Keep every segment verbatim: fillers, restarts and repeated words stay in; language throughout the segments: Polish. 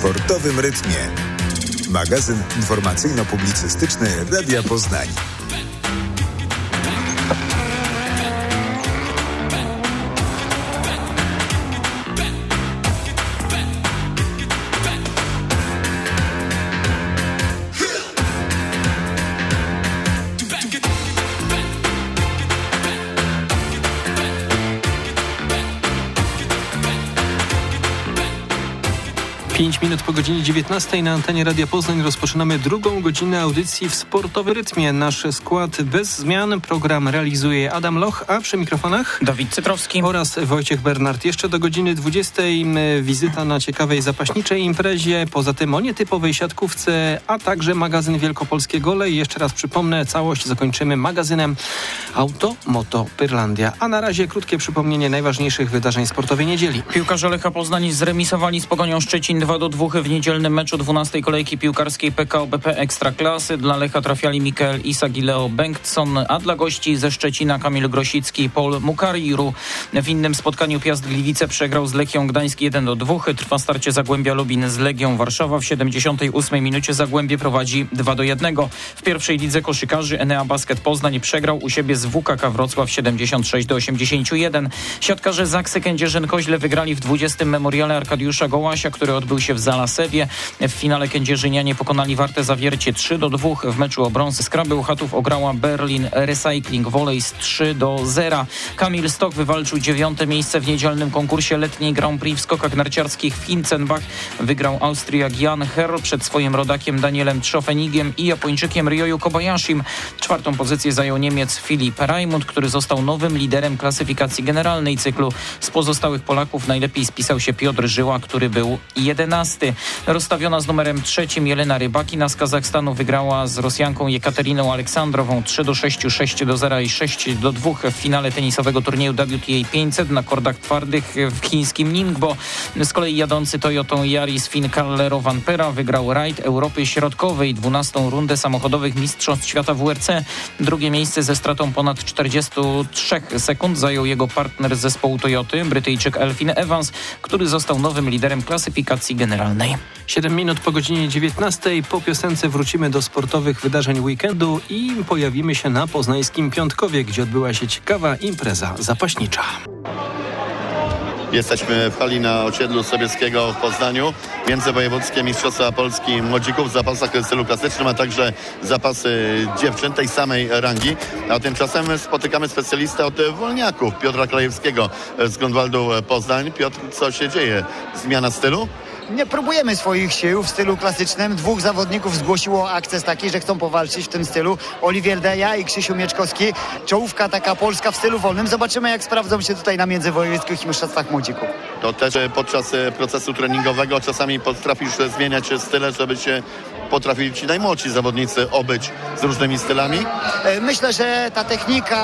sportowym rytmie. Magazyn informacyjno-publicystyczny Radia Poznań. pięć minut po godzinie dziewiętnastej na antenie Radia Poznań rozpoczynamy drugą godzinę audycji w Sportowy Rytmie. Nasz skład bez zmian. Program realizuje Adam Loch, a przy mikrofonach Dawid Cytrowski oraz Wojciech Bernard. Jeszcze do godziny dwudziestej wizyta na ciekawej zapaśniczej imprezie. Poza tym o nietypowej siatkówce, a także magazyn Wielkopolskie Gole. I jeszcze raz przypomnę, całość zakończymy magazynem Auto Moto Pyrlandia. A na razie krótkie przypomnienie najważniejszych wydarzeń sportowej niedzieli. Piłkarze Lecha Poznań zremisowali z Pogonią Szczecin dwa do dwóch w niedzielnym meczu dwunastej kolejki piłkarskiej P K O B P Ekstraklasy. Dla Lecha trafiali Mikael Isak i Leo Bengtsson, a dla gości ze Szczecina Kamil Grosicki i Paul Mukariru. W innym spotkaniu Piast Gliwice przegrał z Lechią Gdańsk jeden do dwóch. Trwa starcie Zagłębia Lubin z Legią Warszawa. W siedemdziesiątej ósmej minucie Zagłębie prowadzi dwa do jednego. W pierwszej lidze koszykarzy Enea Basket Poznań przegrał u siebie z W K K Wrocław siedemdziesiąt sześć do osiemdziesięciu jeden. Siatkarze Zaksy Kędzierzyn-Koźle wygrali w dwudziestym memoriale Arkadiusza Gołasia, który odbył się w Zalasewie. W finale kędzierzynianie pokonali Wartę Zawiercie trzy do dwóch. W meczu o brąz Skra Bełchatów ograła Berlin Recycling Volleys trzy do zera. Kamil Stok wywalczył dziewiąte miejsce w niedzielnym konkursie letniej Grand Prix w skokach narciarskich w Hinzenbach. Wygrał Austriak Jan Herr przed swoim rodakiem Danielem Trzofenigiem i Japończykiem Ryoyu Kobayashim. Czwartą pozycję zajął Niemiec Filip Raimund, który został nowym liderem klasyfikacji generalnej cyklu. Z pozostałych Polaków najlepiej spisał się Piotr Żyła, który był jedenasty. Rozstawiona z numerem trzecim Jelena Rybakina z Kazachstanu wygrała z Rosjanką Jekateriną Aleksandrową trzy do sześciu, sześć do zera i sześć do dwóch w finale tenisowego turnieju W T A pięćset na kordach twardych w chińskim Ningbo. Z kolei jadący Toyotą Yaris Fin Carlero Vanpera wygrał rajd Europy Środkowej, dwunastą rundę samochodowych Mistrzostw Świata W R C. Drugie miejsce ze stratą ponad czterdziestu trzech sekund zajął jego partner z zespołu Toyoty, Brytyjczyk Elfin Evans, który został nowym liderem klasyfikacji generalnej. siedem minut po godzinie dziewiętnastej. Po piosence wrócimy do sportowych wydarzeń weekendu i pojawimy się na poznańskim Piątkowie, gdzie odbyła się ciekawa impreza zapaśnicza. Jesteśmy w hali na osiedlu Sobieskiego w Poznaniu. Międzywojewódzkie Mistrzostwa Polski Młodzików w zapasach w stylu klasycznym, a także zapasy dziewczyn tej samej rangi. A tymczasem spotykamy specjalistę od wolniaków, Piotra Krajewskiego z Grunwaldu Poznań. Piotr, co się dzieje? Zmiana stylu? Nie próbujemy swoich sił w stylu klasycznym. Dwóch zawodników zgłosiło akces taki, że chcą powalczyć w tym stylu. Oliwier Deja i Krzysiu Mieczkowski. Czołówka taka polska w stylu wolnym. Zobaczymy, jak sprawdzą się tutaj na międzywojewódzkich mistrzostwach młodzików. To też podczas procesu treningowego czasami potrafisz zmieniać style, żeby się potrafili ci najmłodsi zawodnicy obyć z różnymi stylami? Myślę, że ta technika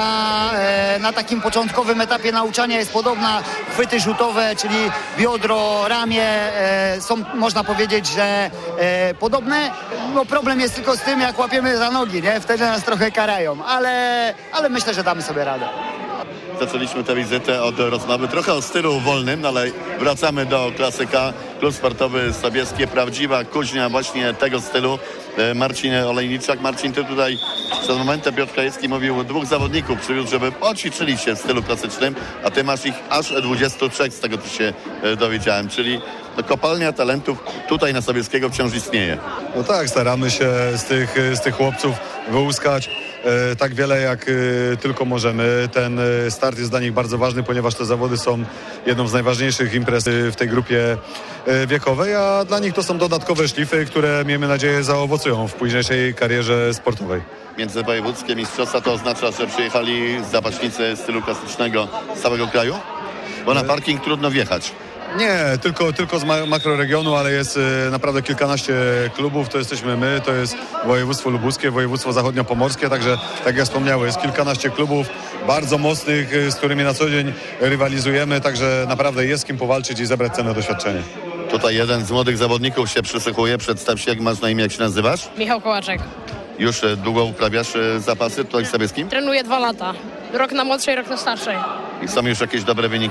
na takim początkowym etapie nauczania jest podobna. Chwyty rzutowe, czyli biodro, ramię są, można powiedzieć, że podobne. No, problem jest tylko z tym, jak łapiemy za nogi, nie? Wtedy nas trochę karają, ale, ale myślę, że damy sobie radę. Zaczęliśmy tę wizytę od rozmowy trochę o stylu wolnym, ale wracamy do klasyka. Klub sportowy Sobieskie, prawdziwa kuźnia właśnie tego stylu. Marcin Olejniczak. Marcin, ty tutaj przed momentem Piotr Krajewski mówił, dwóch zawodników przywiózł, żeby poćwiczyli się w stylu klasycznym, a ty masz ich aż dwudziestu trzech, z tego co się dowiedziałem, czyli kopalnia talentów tutaj na Sobieskiego wciąż istnieje. No tak, staramy się z tych, z tych chłopców wyłuskać e, tak wiele, jak e, tylko możemy. Ten e, start jest dla nich bardzo ważny, ponieważ te zawody są jedną z najważniejszych imprez w tej grupie e, wiekowej, a dla nich to są dodatkowe szlify, które miejmy nadzieję zaowocują w późniejszej karierze sportowej. Międzywojewódzkie mistrzostwa to oznacza, że przyjechali zapaśnicy stylu klasycznego z całego kraju? Bo na parking trudno wjechać. Nie, tylko, tylko z ma- makroregionu, ale jest e, naprawdę kilkanaście klubów, to jesteśmy my, to jest województwo lubuskie, województwo zachodniopomorskie, także tak jak wspomniałem, jest kilkanaście klubów bardzo mocnych, e, z którymi na co dzień rywalizujemy, także naprawdę jest z kim powalczyć i zebrać cenne doświadczenie. Tutaj jeden z młodych zawodników się przysłuchuje, przedstaw się, jak masz na imię, jak się nazywasz? Michał Kołaczek. Już długo uprawiasz zapasy tutaj w Sobieskim? Trenuję dwa lata. Rok na młodszej, rok na starszej. I są już jakieś dobre wyniki?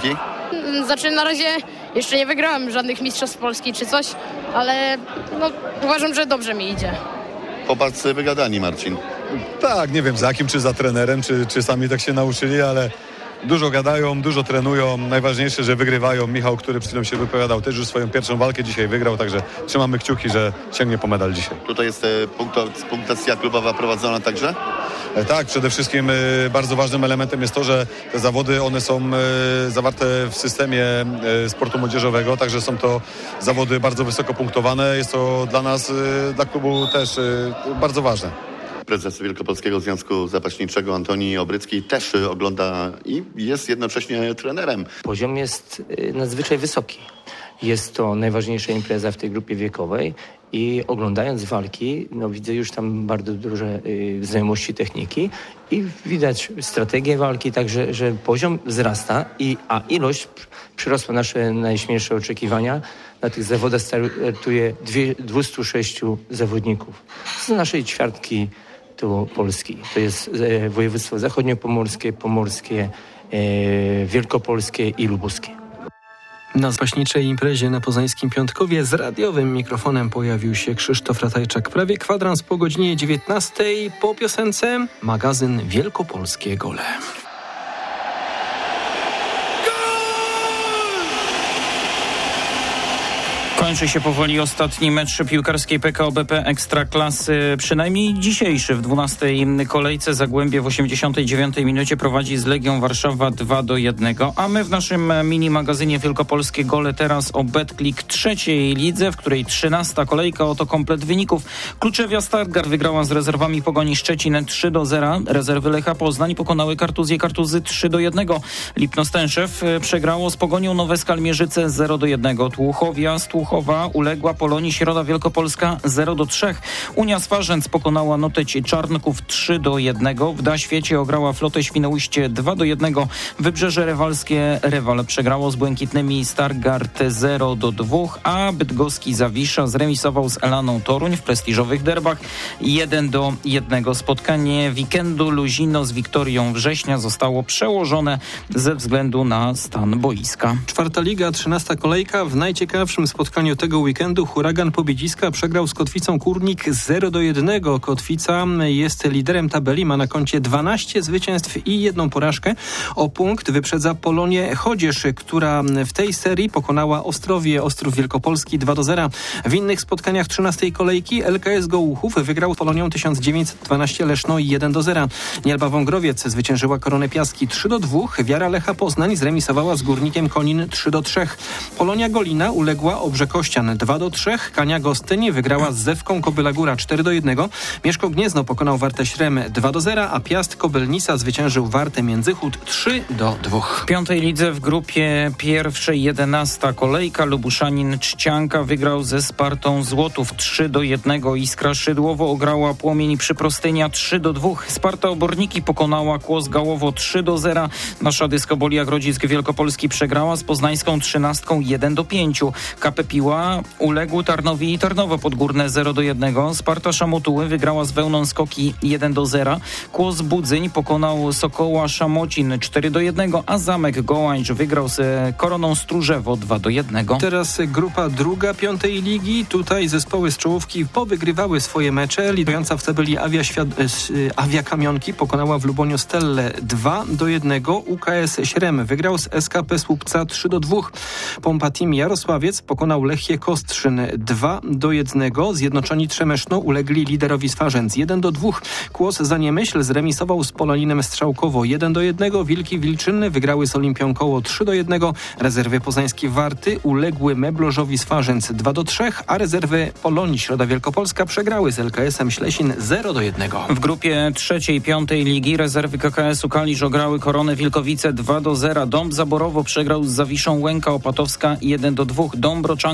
Znaczy na razie jeszcze nie wygrałem żadnych mistrzostw Polski czy coś, ale no, uważam, że dobrze mi idzie. Chłopacy wygadani, Marcin. Tak, nie wiem za kim, czy za trenerem, czy, czy sami tak się nauczyli, ale dużo gadają, dużo trenują. Najważniejsze, że wygrywają. Michał, który przed chwilą się wypowiadał, też już swoją pierwszą walkę dzisiaj wygrał, także trzymamy kciuki, że sięgnie po medal dzisiaj. Tutaj jest e, punkto, punktacja klubowa prowadzona także? E, tak, przede wszystkim e, bardzo ważnym elementem jest to, że te zawody, one są e, zawarte w systemie e, sportu młodzieżowego, także są to zawody bardzo wysoko punktowane. Jest to dla nas, e, dla klubu też e, bardzo ważne. Prezes Wielkopolskiego Związku Zapaśniczego Antoni Obrycki też ogląda i jest jednocześnie trenerem. Poziom jest nadzwyczaj wysoki. Jest to najważniejsza impreza w tej grupie wiekowej i oglądając walki, no widzę już tam bardzo duże y, znajomości techniki i widać strategię walki, także że poziom wzrasta, i, a ilość przyrosła nasze najśmielsze oczekiwania. Na tych zawodach startuje dwieście sześć zawodników z naszej ćwiartki tu Polski. To jest e, województwo zachodniopomorskie, pomorskie, e, wielkopolskie i lubuskie. Na zapaśniczej imprezie na poznańskim Piątkowie z radiowym mikrofonem pojawił się Krzysztof Ratajczak. Prawie kwadrans po godzinie dziewiętnastej. Po piosence magazyn Wielkopolskie Gole. Kończy się powoli ostatni mecz piłkarskiej P K O B P Ekstraklasy, przynajmniej dzisiejszy. W dwunastej kolejce Zagłębie w osiemdziesiątej dziewiątej minucie prowadzi z Legią Warszawa dwa do jednego, a my w naszym mini-magazynie Wielkopolskie Gole teraz o Betclic trzeciej lidze, w której trzynasta kolejka, oto komplet wyników. Kluczewia Stargard wygrała z rezerwami Pogoni Szczecin trzy do zera. Rezerwy Lecha Poznań pokonały Kartuzję Kartuzy trzy do jednego. Lipno Stęszew przegrało z Pogonią Nowe Skalmierzyce zero do jednego. Tłuchowia z Tłuchowa uległa Polonii Środa Wielkopolska zero do trzech. Unia Swarzędz pokonała Noteć Czarnków trzy do jednego. W Daświecie ograła Flotę Świnoujście dwa do jednego. Wybrzeże Rewalskie Rewal przegrało z Błękitnymi Stargard zero do dwóch, a bydgoski Zawisza zremisował z Elaną Toruń w prestiżowych derbach jeden do jednego. Spotkanie weekendu Luzino z Wiktorią Września zostało przełożone ze względu na stan boiska. Czwarta liga, trzynasta kolejka. W najciekawszym spotkaniu tego weekendu Huragan Pobiedziska przegrał z Kotwicą Kórnik zero do jednego. Kotwica jest liderem tabeli, ma na koncie dwanaście zwycięstw i jedną porażkę. O punkt wyprzedza Polonię Chodzież, która w tej serii pokonała Ostrowie Ostrów Wielkopolski dwa do zera. W innych spotkaniach trzynastej kolejki L K S Gołuchów wygrał z Polonią tysiąc dziewięćset dwanaście Leszno jeden do zera. Nielba Wągrowiec zwyciężyła Koronę Piaski trzy do dwóch. Wiara Lecha Poznań zremisowała z Górnikiem Konin trzy do trzech. Polonia Golina uległa Obrzeg Kościan dwa do trzech. Kania Gostyń wygrała z Zewką Kobyla Góra cztery do jednego. Mieszko Gniezno pokonał Wartę Śrem dwa do zera, a Piast Kobylnica zwyciężył Wartę Międzychód trzy do dwóch. W piątej lidze w grupie pierwszej jedenasta kolejka Lubuszanin Czcianka wygrał ze Spartą Złotów trzy do jednego. Iskra Szydłowo ograła Płomień Przyprostynia trzy do dwóch. Sparta Oborniki pokonała Kłos Gałowo trzy do zera. Nasza Dyskobolia Grodzisk Wielkopolski przegrała z poznańską trzynastką jeden do pięciu. K P Piła uległ Tarnowi i Tarnowo Podgórne zero do jednego. Sparta Szamotuły wygrała z Wełną Skoki jeden do zera. Kłos Budzyń pokonał Sokoła Szamocin cztery do jednego, a Zamek Gołańcz wygrał z Koroną Stróżewo dwa do jednego. Teraz grupa druga piątej ligi. Tutaj zespoły z czołówki powygrywały swoje mecze. Liderująca w tabeli Awia, Świat... Awia Kamionki pokonała w Luboniu Stellę dwa do jednego. U K S Śrem wygrał z S K P Słupca trzy do dwóch. Pompa Team Jarosławiec pokonał Lechie Kostrzyn dwa do jednego. Zjednoczeni Trzemeszno ulegli liderowi Swarzędz jeden do dwóch. Kłos Zaniemyśl zremisował z Poloninem Strzałkowo jeden do jednego. Wilki Wilczynny wygrały z Olimpią Koło trzy do jednego. Rezerwy poznańskie Warty uległy Meblorzowi Swarzędz dwa do trzech, a rezerwy Polonii Środa Wielkopolska przegrały z L K S-em Ślesin zero do jednego. W grupie trzeciej i piątej ligi rezerwy K K S-u Kalisz ograły Koronę Wilkowice dwa do zera. Dąb Zaborowo przegrał z Zawiszą Łęka Opatowska jeden do dwóch. Dąbroczanka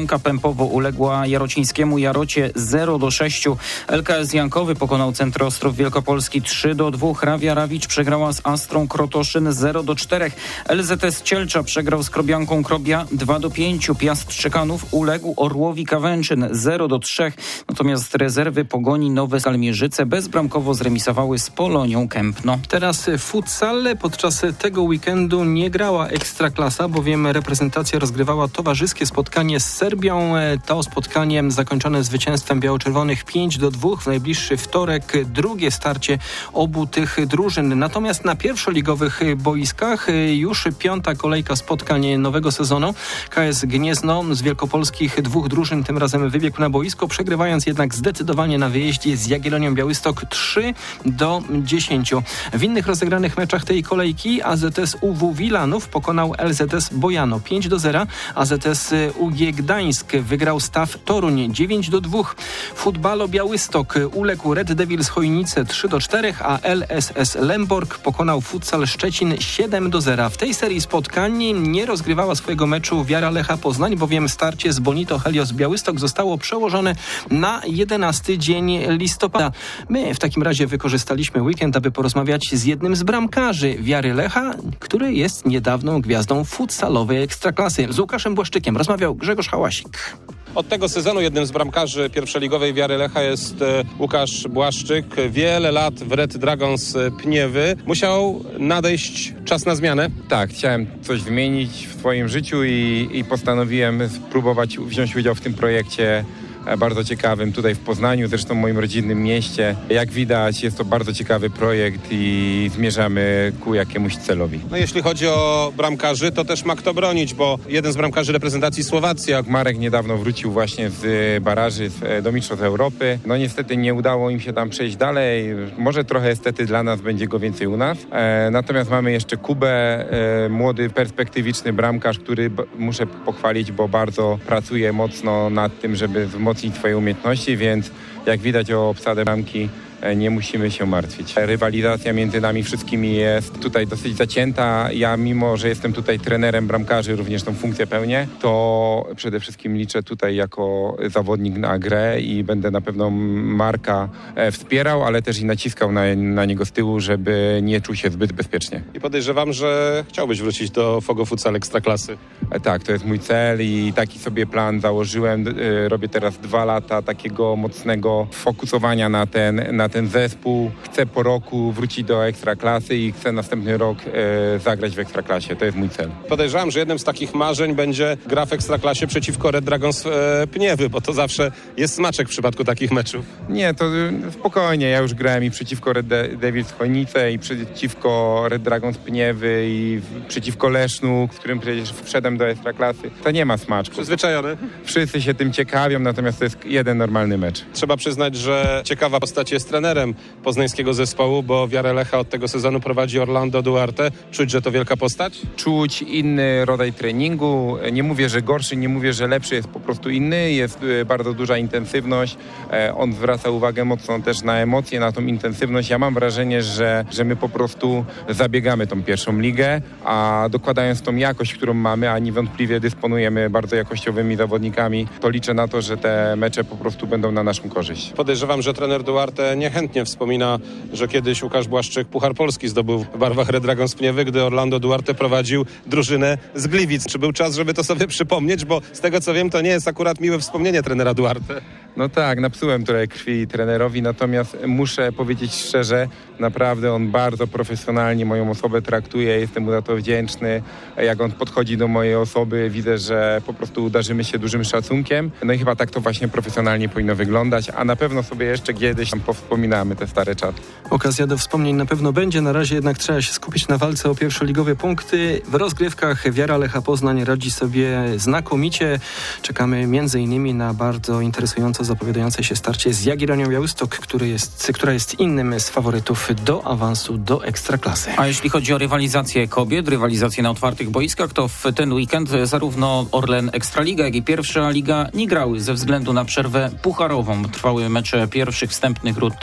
Lęka Pępowo uległa Jarocińskiemu Jarocie zero do sześciu. L K S Jankowy pokonał Centro Ostrów Wielkopolski trzy do dwóch. Rawia Rawicz przegrała z Astrą Krotoszyn zero do czterech. L Z S Cielcza przegrał z Krobianką Krobia dwa do pięciu. Piast Szczekanów uległ Orłowi Kawęczyn zero do trzech. Natomiast rezerwy Pogoni Nowe Skalmierzyce bezbramkowo zremisowały z Polonią Kępno. Teraz futsal. Podczas tego weekendu nie grała Ekstraklasa, bowiem reprezentacja rozgrywała towarzyskie spotkanie z Serbią. To spotkanie zakończone zwycięstwem biało-czerwonych pięć do dwóch. W najbliższy wtorek drugie starcie obu tych drużyn. Natomiast na pierwszoligowych boiskach już piąta kolejka spotkań nowego sezonu. K S Gniezno z wielkopolskich dwóch drużyn tym razem wybiegł na boisko, przegrywając jednak zdecydowanie na wyjeździe z Jagiellonią Białystok trzy do dziesięciu. W innych rozegranych meczach tej kolejki A Z S U W Wilanów pokonał L Z S Bojano pięć do zera. A Z S U G Gdańsk wygrał Staw Toruń dziewięć do dwóch. Futbalo Białystok uległ Red Devils Chojnice trzy do czterech, a L S S Lemborg pokonał Futsal Szczecin siedem do zera. W tej serii spotkań nie rozgrywała swojego meczu Wiara Lecha Poznań, bowiem starcie z Bonito Helios Białystok zostało przełożone na jedenasty dzień listopada. My w takim razie wykorzystaliśmy weekend, aby porozmawiać z jednym z bramkarzy Wiary Lecha, który jest niedawną gwiazdą futsalowej Ekstraklasy. Z Łukaszem Błaszczykiem rozmawiał Grzegorz Hałasik. Od tego sezonu jednym z bramkarzy pierwszoligowej Wiary Lecha jest Łukasz Błaszczyk. Wiele lat w Red Dragons Pniewy. Musiał nadejść czas na zmianę? Tak, chciałem coś zmienić w swoim życiu i, i postanowiłem spróbować wziąć udział w tym projekcie bardzo ciekawym tutaj w Poznaniu, zresztą w moim rodzinnym mieście. Jak widać, jest to bardzo ciekawy projekt i zmierzamy ku jakiemuś celowi. No jeśli chodzi o bramkarzy, to też ma kto bronić, bo jeden z bramkarzy reprezentacji Słowacji. Marek niedawno wrócił właśnie z baraży do Mistrzostw Europy. No niestety nie udało im się tam przejść dalej. Może trochę niestety dla nas będzie go więcej u nas. E, natomiast mamy jeszcze Kubę, e, młody, perspektywiczny bramkarz, który b- muszę pochwalić, bo bardzo pracuje mocno nad tym, żeby wzmocnić swoje umiejętności, więc jak widać o obsadę bramki nie musimy się martwić. Rywalizacja między nami wszystkimi jest tutaj dosyć zacięta. Ja mimo, że jestem tutaj trenerem bramkarzy, również tą funkcję pełnię, to przede wszystkim liczę tutaj jako zawodnik na grę i będę na pewno Marka wspierał, ale też i naciskał na, na niego z tyłu, żeby nie czuł się zbyt bezpiecznie. I podejrzewam, że chciałbyś wrócić do Fogo Futsal Ekstraklasy. Tak, to jest mój cel i taki sobie plan założyłem. Robię teraz dwa lata takiego mocnego fokusowania na ten, na ten zespół. Chcę po roku wrócić do Ekstraklasy i chcę następny rok e, zagrać w Ekstraklasie. To jest mój cel. Podejrzewam, że jednym z takich marzeń będzie gra w Ekstraklasie przeciwko Red Dragons e, Pniewy, bo to zawsze jest smaczek w przypadku takich meczów. Nie, to spokojnie. Ja już grałem i przeciwko Red De- Devils Chojnice i przeciwko Red Dragons Pniewy i przeciwko Lesznu, z którym przecież wszedłem do Ekstraklasy. To nie ma smaczku. Przyzwyczajony? Wszyscy się tym ciekawią, natomiast to jest jeden normalny mecz. Trzeba przyznać, że ciekawa postać jest trenerem poznańskiego zespołu, bo Wiarę Lecha od tego sezonu prowadzi Orlando Duarte. Czuć, że to wielka postać? Czuć inny rodzaj treningu. Nie mówię, że gorszy, nie mówię, że lepszy, jest po prostu inny. Jest bardzo duża intensywność. On zwraca uwagę mocno też na emocje, na tą intensywność. Ja mam wrażenie, że, że my po prostu zabiegamy tą pierwszą ligę, a dokładając tą jakość, którą mamy, a niewątpliwie dysponujemy bardzo jakościowymi zawodnikami, to liczę na to, że te mecze po prostu będą na naszą korzyść. Podejrzewam, że trener Duarte niechętnie wspomina, że kiedyś Łukasz Błaszczyk Puchar Polski zdobył w barwach Red Dragons Pniewy, gdy Orlando Duarte prowadził drużynę z Gliwic. Czy był czas, żeby to sobie przypomnieć? Bo z tego co wiem, to nie jest akurat miłe wspomnienie trenera Duarte. No tak, napsułem trochę krwi trenerowi, natomiast muszę powiedzieć szczerze, naprawdę on bardzo profesjonalnie moją osobę traktuje, jestem mu za to wdzięczny. Jak on podchodzi do mojej osoby, widzę, że po prostu darzymy się dużym szacunkiem. No i chyba tak to właśnie profesjonalnie powinno wyglądać, a na pewno sobie jeszcze kiedyś tam powspominamy te stare czasy. Okazja do wspomnień na pewno będzie, na razie jednak trzeba się skupić na walce o pierwszoligowe punkty. W rozgrywkach Wiara Lecha Poznań radzi sobie znakomicie. Czekamy między innymi na bardzo interesująco zapowiadające się starcie z Jagiellonią Białystok, który jest, która jest innym z faworytów do awansu do Ekstraklasy. A jeśli chodzi o rywalizację kobiet, rywalizację na otwartych boiskach, to w ten weekend zarówno Orlen Ekstraliga, jak i pierwsza liga nie grały ze względu na przerwę pucharową. Trwały mecze pierwszych wstępnych rund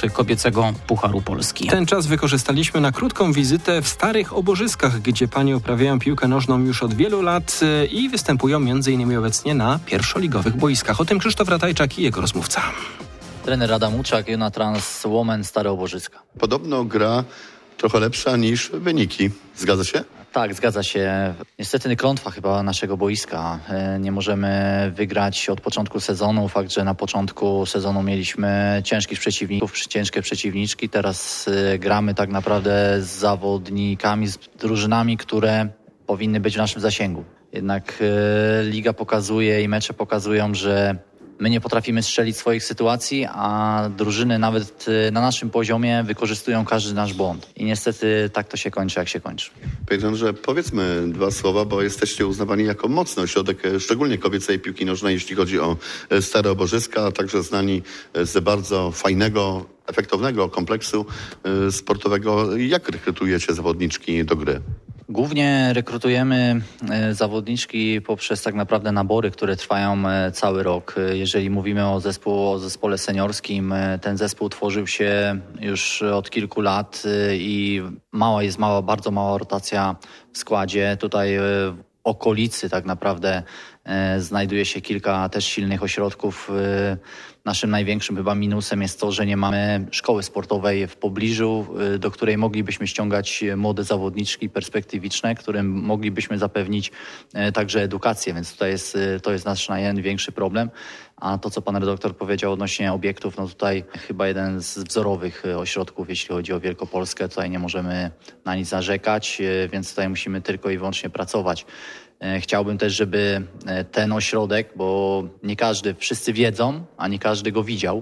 kobiecego Pucharu Polski. Ten czas wykorzystaliśmy na krótką wizytę w Starych Oborzyskach, gdzie panie uprawiają piłkę nożną już od wielu lat i występują między innymi obecnie na pierwszoligowych boiskach. O tym Krzysztof Ratajczak i jego rozmówca. Trener Adam Łuczak, Jona Trans, Łomen, Stare Oborzyska. Podobno gra trochę lepsza niż wyniki. Zgadza się? Tak, zgadza się. Niestety klątwa chyba naszego boiska. Nie możemy wygrać od początku sezonu. Fakt, że na początku sezonu mieliśmy ciężkich przeciwników, ciężkie przeciwniczki. Teraz gramy tak naprawdę z zawodnikami, z drużynami, które powinny być w naszym zasięgu. Jednak liga pokazuje i mecze pokazują, że my nie potrafimy strzelić swoich sytuacji, a drużyny nawet na naszym poziomie wykorzystują każdy nasz błąd. I niestety tak to się kończy, jak się kończy. Panie trenerze, powiedzmy dwa słowa, bo jesteście uznawani jako mocny ośrodek, szczególnie kobiecej piłki nożnej, jeśli chodzi o Stare Oborzyska, a także znani z bardzo fajnego, efektownego kompleksu sportowego. Jak rekrutujecie zawodniczki do gry? Głównie rekrutujemy zawodniczki poprzez tak naprawdę nabory, które trwają cały rok. Jeżeli mówimy o, zespół, o zespole seniorskim, ten zespół tworzył się już od kilku lat i mała jest mała, bardzo mała rotacja w składzie. Tutaj w okolicy tak naprawdę znajduje się kilka też silnych ośrodków. Naszym największym chyba minusem jest to, że nie mamy szkoły sportowej w pobliżu, do której moglibyśmy ściągać młode zawodniczki perspektywiczne, którym moglibyśmy zapewnić także edukację, więc tutaj jest, to jest nasz największy problem. A to, co pan redaktor powiedział odnośnie obiektów, no tutaj chyba jeden z wzorowych ośrodków, jeśli chodzi o Wielkopolskę. Tutaj nie możemy na nic narzekać, więc tutaj musimy tylko i wyłącznie pracować. Chciałbym też, żeby ten ośrodek, bo nie każdy, wszyscy wiedzą, a nie każdy go widział,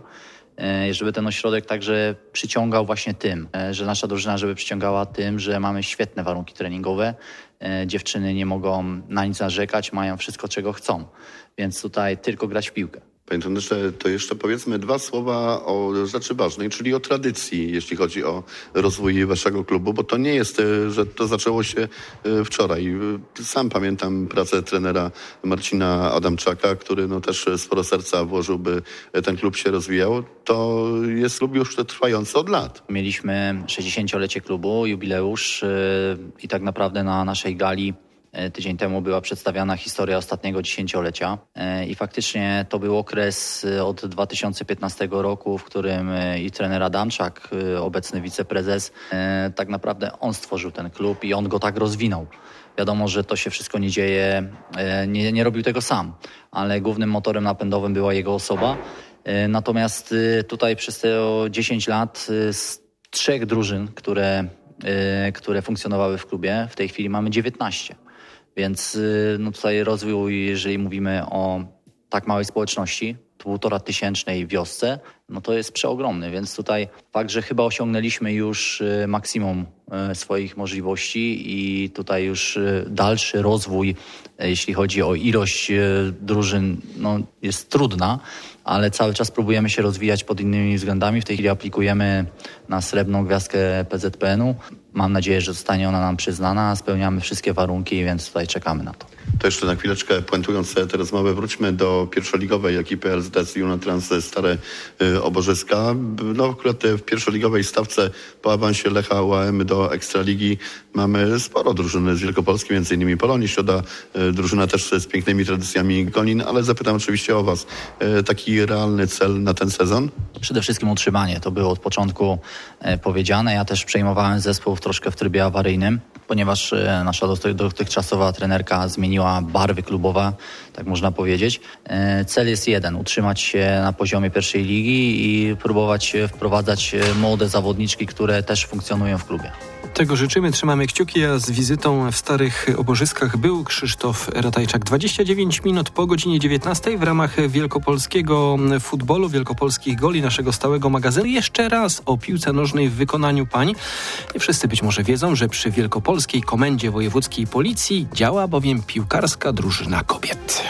żeby ten ośrodek także przyciągał właśnie tym, że nasza drużyna, żeby przyciągała tym, że mamy świetne warunki treningowe, dziewczyny nie mogą na nic narzekać, mają wszystko, czego chcą, więc tutaj tylko grać w piłkę. Panie trenerze, to jeszcze powiedzmy dwa słowa o rzeczy ważnej, czyli o tradycji, jeśli chodzi o rozwój waszego klubu, bo to nie jest, że to zaczęło się wczoraj. Sam pamiętam pracę trenera Marcina Adamczaka, który no też sporo serca włożył, by ten klub się rozwijał. To jest klub już trwający od lat. Mieliśmy sześćdziesięciolecie klubu, jubileusz i tak naprawdę na naszej gali tydzień temu była przedstawiana historia ostatniego dziesięciolecia i faktycznie to był okres od dwa tysiące piętnastego roku, w którym i trener Adamczak, obecny wiceprezes, tak naprawdę on stworzył ten klub i on go tak rozwinął. Wiadomo, że to się wszystko nie dzieje, nie, nie robił tego sam, ale głównym motorem napędowym była jego osoba. Natomiast tutaj przez te dziesięć lat z trzech drużyn, które, które funkcjonowały w klubie, w tej chwili mamy dziewiętnaście. Więc no tutaj rozwój, jeżeli mówimy o tak małej społeczności, półtora tysięcznej wiosce, no to jest przeogromny, więc tutaj fakt, że chyba osiągnęliśmy już maksimum swoich możliwości i tutaj już dalszy rozwój, jeśli chodzi o ilość drużyn, no jest trudna, ale cały czas próbujemy się rozwijać pod innymi względami. W tej chwili aplikujemy na srebrną gwiazdkę P Z P N u. Mam nadzieję, że zostanie ona nam przyznana. Spełniamy wszystkie warunki, więc tutaj czekamy na to. To jeszcze na chwileczkę, puentując tę rozmowę, wróćmy do pierwszoligowej ekipy L Z S Jona Trans Stare Oborzyska. No akurat w pierwszoligowej stawce po awansie Lecha U A M do Ekstraligi mamy sporo drużyn z Wielkopolski, między innymi Polonii Środa, drużyna też z pięknymi tradycjami Gonin, ale zapytam oczywiście o was. Taki realny cel na ten sezon? Przede wszystkim utrzymanie. To było od początku powiedziane. Ja też przejmowałem zespół troszkę w trybie awaryjnym, ponieważ nasza dotychczasowa trenerka zmieniła barwy klubowe, tak można powiedzieć. Cel jest jeden, utrzymać się na poziomie pierwszej ligi i próbować wprowadzać młode zawodniczki, które też funkcjonują w klubie. Tego życzymy, trzymamy kciuki, a z wizytą w Starych Oborzyskach był Krzysztof Ratajczak. dwadzieścia dziewięć minut po godzinie dziewiętnastej w ramach wielkopolskiego futbolu, wielkopolskich goli, naszego stałego magazynu. Jeszcze raz o piłce nożnej w wykonaniu pań. Nie wszyscy być może wiedzą, że przy Wielkopolskiej Komendzie Wojewódzkiej Policji działa bowiem piłkarska drużyna kobiet.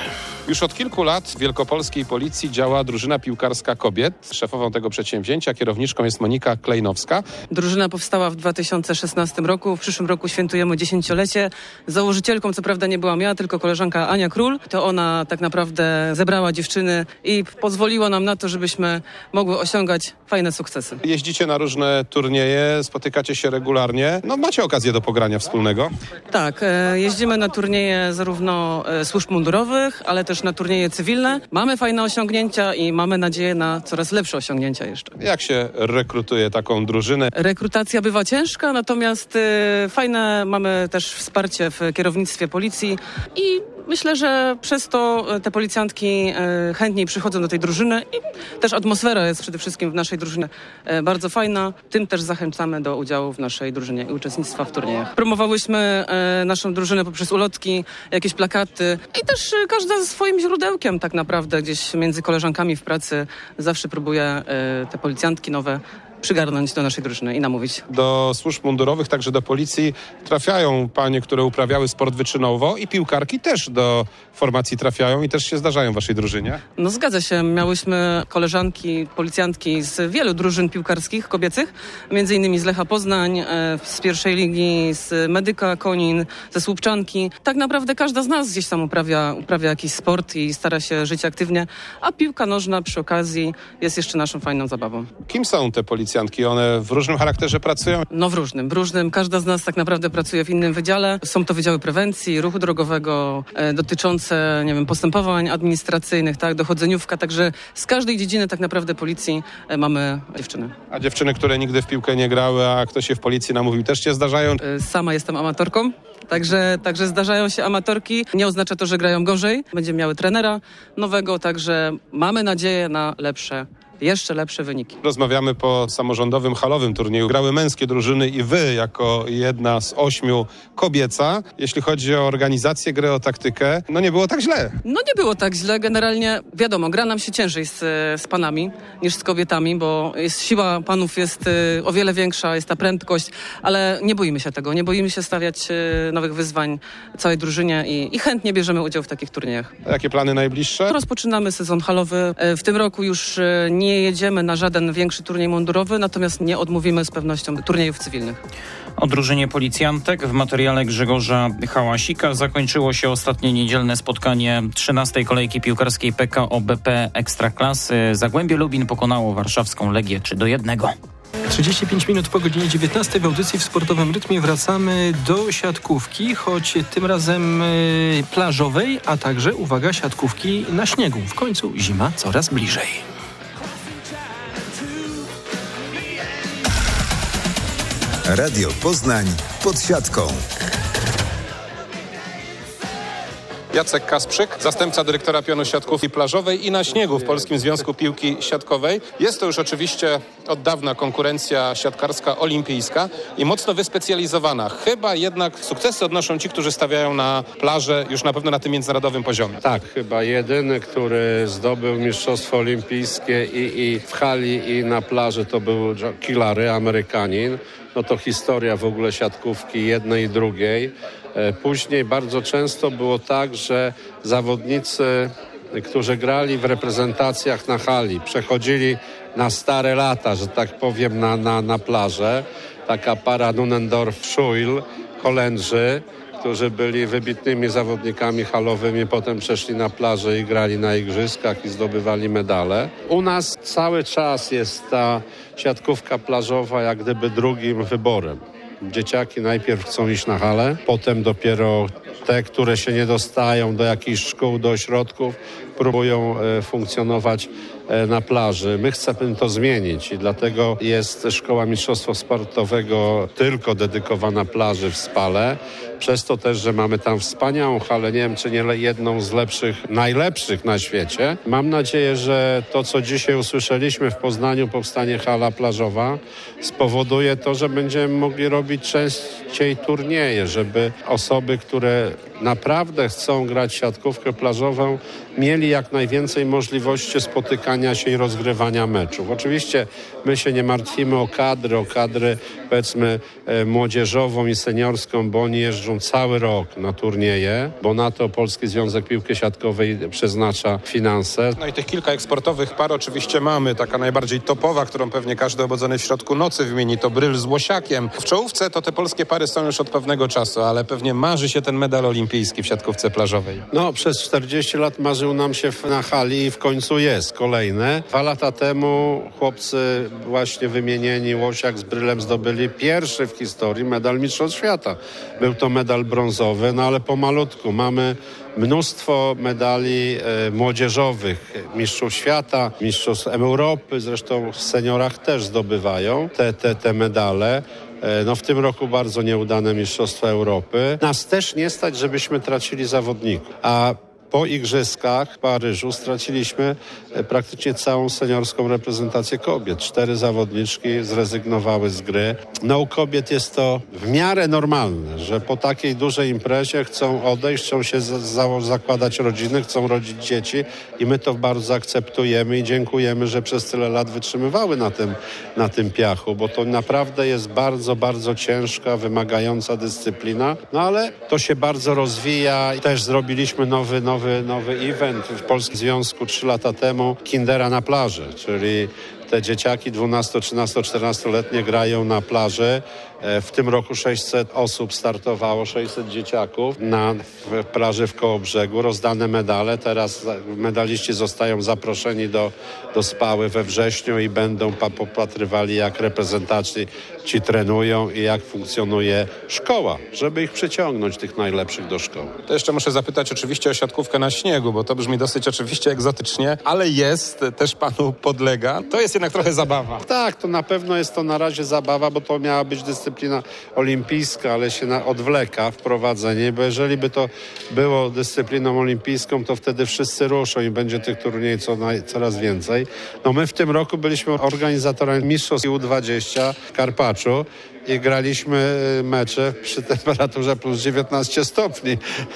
Już od kilku lat w wielkopolskiej policji działa drużyna piłkarska kobiet. Szefową tego przedsięwzięcia, kierowniczką jest Monika Klejnowska. Drużyna powstała w dwa tysiące szesnastym roku. W przyszłym roku świętujemy dziesięciolecie. Założycielką co prawda nie byłam ja, tylko koleżanka Ania Król. To ona tak naprawdę zebrała dziewczyny i pozwoliła nam na to, żebyśmy mogły osiągać fajne sukcesy. Jeździcie na różne turnieje, spotykacie się regularnie. No macie okazję do pogrania wspólnego. Tak, jeździmy na turnieje zarówno służb mundurowych, ale też na turnieje cywilne. Mamy fajne osiągnięcia i mamy nadzieję na coraz lepsze osiągnięcia jeszcze. Jak się rekrutuje taką drużynę? Rekrutacja bywa ciężka, natomiast y, fajne mamy też wsparcie w kierownictwie policji i myślę, że przez to te policjantki y, chętniej przychodzą do tej drużyny i też atmosfera jest przede wszystkim w naszej drużynie y, bardzo fajna. Tym też zachęcamy do udziału w naszej drużynie i uczestnictwa w turniejach. Promowałyśmy y, naszą drużynę poprzez ulotki, jakieś plakaty i też y, każda ze swoim źródełkiem tak naprawdę gdzieś między koleżankami w pracy zawsze próbuje y, te policjantki nowe przygarnąć do naszej drużyny i namówić. Do służb mundurowych, także do policji trafiają panie, które uprawiały sport wyczynowo i piłkarki też do formacji trafiają i też się zdarzają w waszej drużynie? No zgadza się. Miałyśmy koleżanki, policjantki z wielu drużyn piłkarskich, kobiecych, między innymi z Lecha Poznań, z pierwszej ligi, z Medyka Konin, ze Słupczanki. Tak naprawdę każda z nas gdzieś tam uprawia, uprawia jakiś sport i stara się żyć aktywnie, a piłka nożna przy okazji jest jeszcze naszą fajną zabawą. Kim są te policjantki? One w różnym charakterze pracują? No w różnym, w różnym. Każda z nas tak naprawdę pracuje w innym wydziale. Są to wydziały prewencji, ruchu drogowego, e, dotyczące, nie wiem, postępowań administracyjnych, tak, dochodzeniówka, także z każdej dziedziny tak naprawdę policji e, mamy dziewczyny. A dziewczyny, które nigdy w piłkę nie grały, a ktoś się w policji namówił, też się zdarzają? E, sama jestem amatorką. Także, także zdarzają się amatorki. Nie oznacza to, że grają gorzej. Będziemy miały trenera nowego, także mamy nadzieję na lepsze jeszcze lepsze wyniki. Rozmawiamy po samorządowym halowym turnieju. Grały męskie drużyny i wy jako jedna z ośmiu kobieca. Jeśli chodzi o organizację gry, o taktykę, no nie było tak źle. No nie było tak źle. Generalnie wiadomo, gra nam się ciężej z, z panami niż z kobietami, bo jest, siła panów jest y, o wiele większa, jest ta prędkość, ale nie boimy się tego. Nie boimy się stawiać y, nowych wyzwań całej drużynie i, i chętnie bierzemy udział w takich turniejach. A jakie plany najbliższe? Rozpoczynamy sezon halowy. W tym roku już y, nie Nie jedziemy na żaden większy turniej mundurowy, natomiast nie odmówimy z pewnością turniejów cywilnych. O drużynie policjantek w materiale Grzegorza Hałasika zakończyło się ostatnie niedzielne spotkanie trzynastej kolejki piłkarskiej P K O B P Ekstraklasy. Zagłębie Lubin pokonało warszawską Legię trzy do jednego. trzydzieści pięć minut po godzinie dziewiętnastej w audycji w sportowym rytmie wracamy do siatkówki, choć tym razem y, plażowej, a także, uwaga, siatkówki na śniegu. W końcu zima coraz bliżej. Radio Poznań pod siatką. Jacek Kasprzyk, zastępca dyrektora pionu siatkówki plażowej i na śniegu w Polskim Związku Piłki Siatkowej. Jest to już oczywiście od dawna konkurencja siatkarska olimpijska i mocno wyspecjalizowana. Chyba jednak sukcesy odnoszą ci, którzy stawiają na plażę już na pewno na tym międzynarodowym poziomie. Tak, chyba jedyny, który zdobył mistrzostwo olimpijskie i, i w hali i na plaży to był Kilary, Amerykanin. No to historia w ogóle siatkówki jednej i drugiej. Później bardzo często było tak, że zawodnicy, którzy grali w reprezentacjach na hali, przechodzili na stare lata, że tak powiem, na, na, na plażę. Taka para Nunendorf-Schuil, Holendrzy, którzy byli wybitnymi zawodnikami halowymi, potem przeszli na plażę i grali na igrzyskach i zdobywali medale. U nas cały czas jest ta siatkówka plażowa jak gdyby drugim wyborem. Dzieciaki najpierw chcą iść na halę, potem dopiero te, które się nie dostają do jakichś szkół, do ośrodków, próbują e, funkcjonować e, na plaży. My chcemy to zmienić i dlatego jest Szkoła Mistrzostwa Sportowego tylko dedykowana plaży w Spale. Przez to też, że mamy tam wspaniałą halę, nie wiem czy nie jedną z lepszych, najlepszych na świecie. Mam nadzieję, że to, co dzisiaj usłyszeliśmy w Poznaniu, powstanie hala plażowa, spowoduje to, że będziemy mogli robić częściej turnieje, żeby osoby, które naprawdę chcą grać siatkówkę plażową, mieli jak najwięcej możliwości spotykania się i rozgrywania meczów. Oczywiście my się nie martwimy o kadry, o kadry powiedzmy e, młodzieżową i seniorską, bo oni jeżdżą wiążą cały rok na turnieje, bo na to Polski Związek Piłki Siatkowej przeznacza finanse. No i tych kilka eksportowych par oczywiście mamy. Taka najbardziej topowa, którą pewnie każdy obudzony w środku nocy wymieni, to Bryl z Łosiakiem. W czołówce to te polskie pary są już od pewnego czasu, ale pewnie marzy się ten medal olimpijski w siatkówce plażowej. No, przez czterdzieści lat marzył nam się na hali i w końcu jest kolejne. Dwa lata temu chłopcy właśnie wymienieni Łosiak z Brylem zdobyli pierwszy w historii medal Mistrzostw Świata. Był to medal brązowy, no ale pomalutku mamy mnóstwo medali e, młodzieżowych, mistrzów świata, mistrzostw Europy, zresztą w seniorach też zdobywają te, te, te medale. E, no w tym roku bardzo nieudane mistrzostwa Europy. Nas też nie stać, żebyśmy tracili zawodników, a po igrzyskach w Paryżu straciliśmy praktycznie całą seniorską reprezentację kobiet. Cztery zawodniczki zrezygnowały z gry. No u kobiet jest to w miarę normalne, że po takiej dużej imprezie chcą odejść, chcą się za- zakładać rodziny, chcą rodzić dzieci i my to bardzo akceptujemy i dziękujemy, że przez tyle lat wytrzymywały na tym, na tym piachu, bo to naprawdę jest bardzo, bardzo ciężka, wymagająca dyscyplina, no ale to się bardzo rozwija i też zrobiliśmy nowy, nowy Nowy, nowy event w Polskim Związku trzy lata temu, Kindera na plaży, czyli te dzieciaki dwunasto, trzynasto, czternastoletnie grają na plaży. W tym roku sześćset osób startowało, sześćset dzieciaków na w plaży w Kołobrzegu. Rozdane medale. Teraz medaliści zostają zaproszeni do, do Spały we wrześniu i będą pa, popatrywali, jak reprezentanci ci trenują i jak funkcjonuje szkoła, żeby ich przyciągnąć, tych najlepszych, do szkoły. To jeszcze muszę zapytać oczywiście o siatkówkę na śniegu, bo to brzmi dosyć oczywiście egzotycznie, ale jest, też panu podlega. To jest jednak trochę zabawa. Tak, to na pewno jest to na razie zabawa, bo to miała być dyscyplina olimpijska, ale się na, odwleka wprowadzenie, bo jeżeli by to było dyscypliną olimpijską, to wtedy wszyscy ruszą i będzie tych turniejów co naj, coraz więcej. No my w tym roku byliśmy organizatorami mistrzostw U dwadzieścia w Karpaczu i graliśmy mecze przy temperaturze plus dziewiętnaście stopni.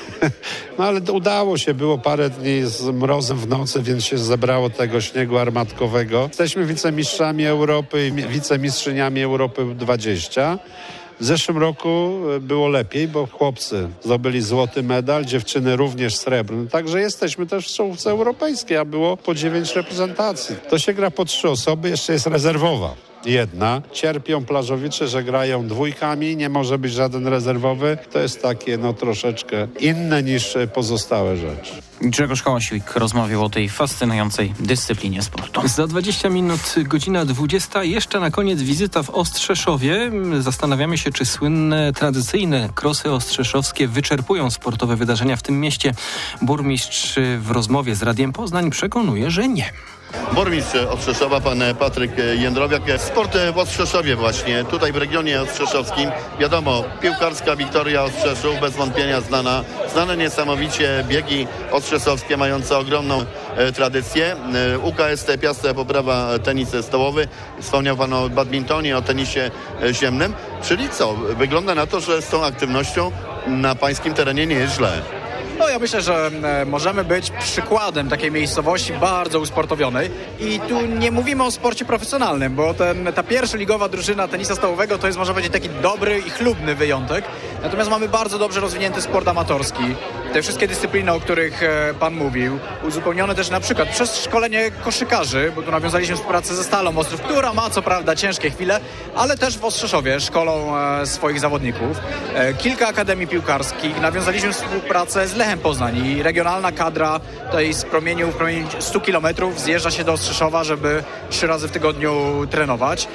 No ale udało się, było parę dni z mrozem w nocy, więc się zebrało tego śniegu armatkowego. Jesteśmy wicemistrzami Europy i wicemistrzyniami Europy U dwadzieścia. W zeszłym roku było lepiej, bo chłopcy zdobyli złoty medal, dziewczyny również srebrny. Także jesteśmy też w czołówce europejskiej, a było po dziewięć reprezentacji. To się gra po trzy osoby, jeszcze jest rezerwowa. Jedna. Cierpią plażowicze, że grają dwójkami, nie może być żaden rezerwowy. To jest takie no troszeczkę inne niż pozostałe rzeczy. Grzegorz Kołosiuk rozmawiał o tej fascynującej dyscyplinie sportu. Za dwadzieścia minut godzina dwudziesta. Jeszcze na koniec wizyta w Ostrzeszowie. Zastanawiamy się, czy słynne, tradycyjne krosy ostrzeszowskie wyczerpują sportowe wydarzenia w tym mieście. Burmistrz w rozmowie z Radiem Poznań przekonuje, że nie. Burmistrz Ostrzeszowa, pan Patryk Jędrowiak. Sport w Ostrzeszowie właśnie, tutaj w regionie ostrzeszowskim. Wiadomo, piłkarska Wiktoria Ostrzeszów, bez wątpienia znana. Znane niesamowicie biegi ostrzeszowskie, mające ogromną e, tradycję. E, U K S Piast poprawa tenis stołowy. Wspomniał pan o badmintonie, o tenisie e, ziemnym. Czyli co? Wygląda na to, że z tą aktywnością na pańskim terenie nie jest źle. No ja myślę, że możemy być przykładem takiej miejscowości bardzo usportowionej i tu nie mówimy o sporcie profesjonalnym, bo ten, ta pierwszoligowa drużyna tenisa stołowego to jest, można powiedzieć, taki dobry i chlubny wyjątek. Natomiast mamy bardzo dobrze rozwinięty sport amatorski. Te wszystkie dyscypliny, o których pan mówił, uzupełnione też na przykład przez szkolenie koszykarzy, bo tu nawiązaliśmy współpracę ze Stalą Ostrów, która ma co prawda ciężkie chwile, ale też w Ostrzeszowie szkolą swoich zawodników. Kilka akademii piłkarskich, nawiązaliśmy współpracę z Lechem Poznań i regionalna kadra tutaj z promieniu, w promieniu stu kilometrów zjeżdża się do Ostrzeszowa, żeby trzy razy w tygodniu trenować.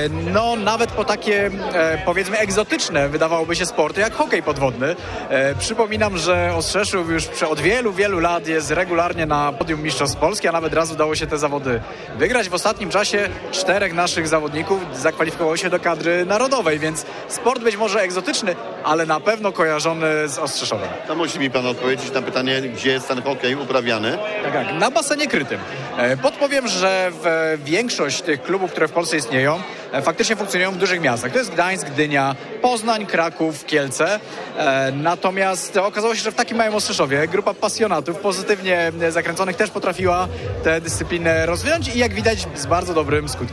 No nawet po takie powiedzmy egzotyczne wydawałoby się sporty jak hokej podwodny. Przypominam, że Ostrzeszów już od wielu, wielu lat jest regularnie na podium Mistrzostw Polski, a nawet raz udało się te zawody wygrać. W ostatnim czasie czterech naszych zawodników zakwalifikowało się do kadry narodowej, więc sport być może egzotyczny, ale na pewno kojarzony z Ostrzeszowem. To musi mi pan odpowiedzieć na pytanie, gdzie jest ten hokej uprawiany? Tak, tak, na basenie krytym. Podpowiem, że w większość tych klubów, które w Polsce istnieją, faktycznie funkcjonują w dużych miastach. To jest Gdańsk, Gdynia, Poznań, Kraków, Kielce. Natomiast okazało się, że w takim małym Ostrzeszowie grupa pasjonatów pozytywnie zakręconych też potrafiła tę dyscyplinę rozwinąć i jak widać z bardzo dobrym skutkiem.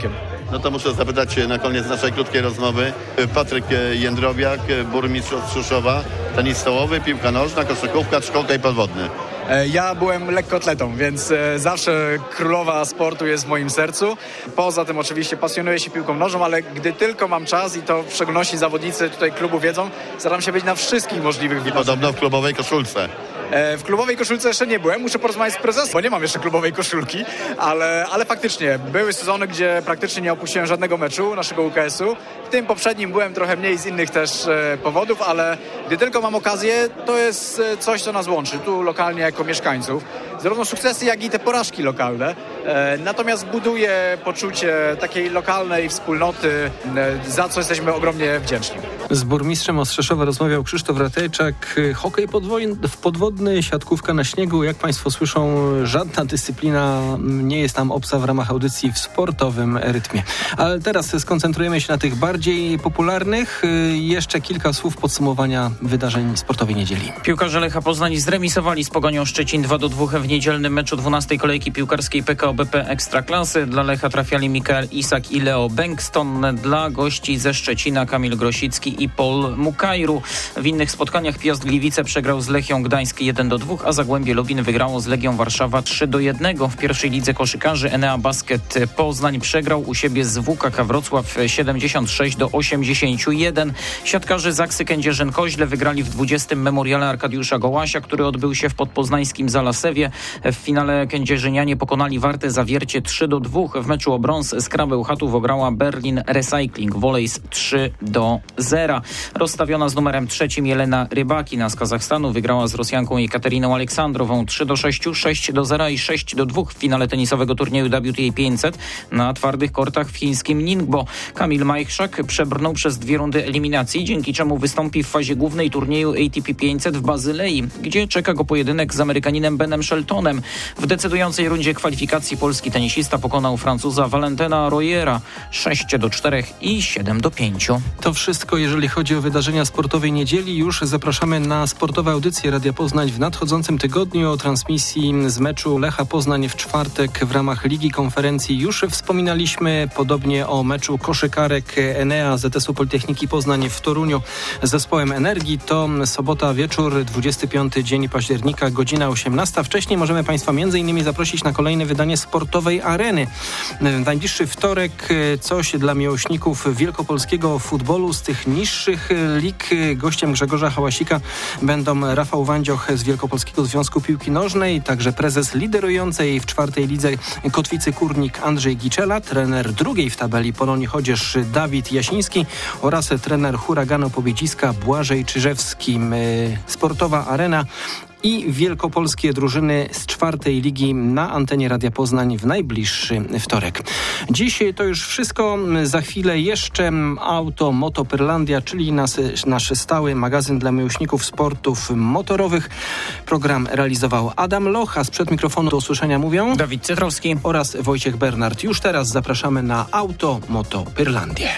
no to muszę zapytać na koniec naszej krótkiej rozmowy. Patryk Jędrowiak, burmistrz Ostrzuszowa, tenis stołowy, piłka nożna, koszykówka czy hokej podwodny? Ja byłem lekkoatletą, więc zawsze królowa sportu jest w moim sercu. Poza tym oczywiście pasjonuję się piłką nożną, ale gdy tylko mam czas i to w szczególności zawodnicy tutaj klubu wiedzą, staram się być na wszystkich możliwych wydarzeniach. Podobno w klubowej koszulce. W klubowej koszulce jeszcze nie byłem, muszę porozmawiać z prezesem, bo nie mam jeszcze klubowej koszulki, ale, ale faktycznie były sezony, gdzie praktycznie nie opuściłem żadnego meczu naszego U K S-u. W tym poprzednim byłem trochę mniej z innych też e, powodów, ale gdy tylko mam okazję, to jest e, coś, co nas łączy, tu lokalnie jako mieszkańców. Zarówno sukcesy, jak i te porażki lokalne. E, natomiast buduje poczucie takiej lokalnej wspólnoty, e, za co jesteśmy ogromnie wdzięczni. Z burmistrzem Ostrzeszowa rozmawiał Krzysztof Ratejczak. Hokej podwodny, siatkówka na śniegu. Jak Państwo słyszą, żadna dyscyplina nie jest nam obca w ramach audycji w sportowym rytmie. Ale teraz skoncentrujemy się na tych bardziej popularnych. Jeszcze kilka słów podsumowania wydarzeń sportowej niedzieli. Piłkarze Lecha Poznań zremisowali z Pogonią Szczecin dwa do dwóch w niedzielnym meczu dwunastej kolejki piłkarskiej P K O B P Ekstraklasy. Dla Lecha trafiali Mikael Isak i Leo Bengtsson. Dla gości ze Szczecina Kamil Grosicki i Paul Mukajru. W innych spotkaniach Piast Gliwice przegrał z Lechią Gdańsk jeden do dwóch, a Zagłębie Lubin wygrało z Legią Warszawa trzy do jednego. W pierwszej lidze koszykarzy Enea Basket Poznań przegrał u siebie z W K K Wrocław siedemdziesiąt sześć do osiemdziesiąt jeden. Siatkarze Zaksy Kędzierzyn-Koźle wygrali w dwudziestym memoriale Arkadiusza Gołasia, który odbył się w podpoznańskim Zalasewie. W finale kędzierzynianie pokonali Wartę Zawiercie trzy do dwóch. W meczu o brąz Skra Bełchatów ograła Berlin Recycling Volleys trzy do zera. Rozstawiona z numerem trzecim Jelena Rybakina z Kazachstanu wygrała z Rosjanką Jekateriną Aleksandrową trzy do sześciu, sześć do zera i sześć do dwóch w finale tenisowego turnieju W T A pięćset na twardych kortach w chińskim Ningbo. Kamil Majchrzak przebrnął przez dwie rundy eliminacji, dzięki czemu wystąpi w fazie głównej turnieju A T P pięćset w Bazylei, gdzie czeka go pojedynek z Amerykaninem Benem Sheltonem. W decydującej rundzie kwalifikacji polski tenisista pokonał Francuza Valentina Royera sześć do czterech i siedem do pięciu. To wszystko, jeżeli chodzi o wydarzenia sportowej niedzieli. Już zapraszamy na sportowe audycje Radia Poznań w nadchodzącym tygodniu. O transmisji z meczu Lecha Poznań w czwartek w ramach Ligi Konferencji już wspominaliśmy. Podobnie o meczu koszykarek Enea Z S U Politechniki Poznań w Toruniu z zespołem Energii. To sobota wieczór, dwudziesty piąty dzień października, godzina osiemnasta. Wcześniej możemy Państwa między innymi zaprosić na kolejne wydanie Sportowej Areny. W najbliższy wtorek coś dla miłośników wielkopolskiego futbolu z tych niższych lig. Gościem Grzegorza Hałasika będą Rafał Wandzioch z Wielkopolskiego Związku Piłki Nożnej, także prezes liderującej w czwartej lidze Kotwicy Kurnik Andrzej Giczela, trener drugiej w tabeli Polonii Chodzież Dawid Jasiński oraz trener Huraganu Pobiedziska Błażej Czyżewski. Sportowa Arena i wielkopolskie drużyny z czwartej ligi na antenie Radia Poznań w najbliższy wtorek. Dziś to już wszystko. Za chwilę jeszcze Auto Moto Pyrlandia, czyli nas, nasz stały magazyn dla miłośników sportów motorowych. Program realizował Adam Loch, a sprzed mikrofonu do usłyszenia mówią Dawid Cytrowski oraz Wojciech Bernard. Już teraz zapraszamy na Auto Moto Pyrlandię.